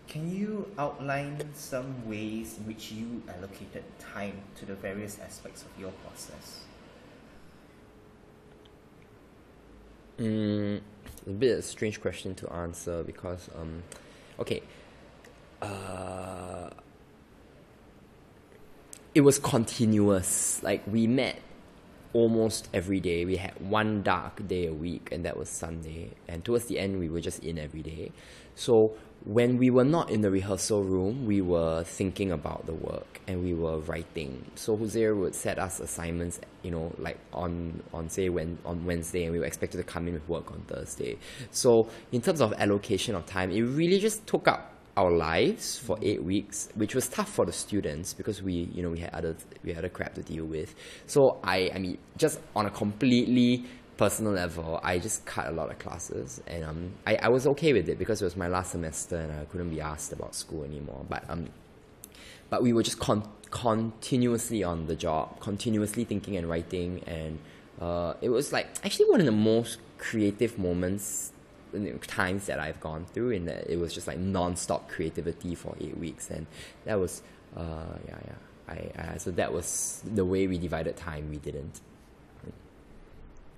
Can you outline some ways in which you allocated time to the various aspects of your process? A bit of a strange question to answer because, okay, it was continuous. Like, we met almost every day. We had one dark day a week, and that was Sunday. And towards the end, we were just in every day. So when we were not in the rehearsal room, we were thinking about the work and we were writing. So Hosea would set us assignments, like on Wednesday, and we were expected to come in with work on Thursday. So in terms of allocation of time, it really just took up our lives for 8 weeks, which was tough for the students because we had other crap to deal with. So I mean, just on a completely personal level, I just cut a lot of classes, and I was okay with it because it was my last semester and I couldn't be asked about school anymore. But we were just continuously on the job, continuously thinking and writing, and it was like actually one of the most creative times that I've gone through, in that it was just like non-stop creativity for 8 weeks, and that was so that was the way we divided time. We didn't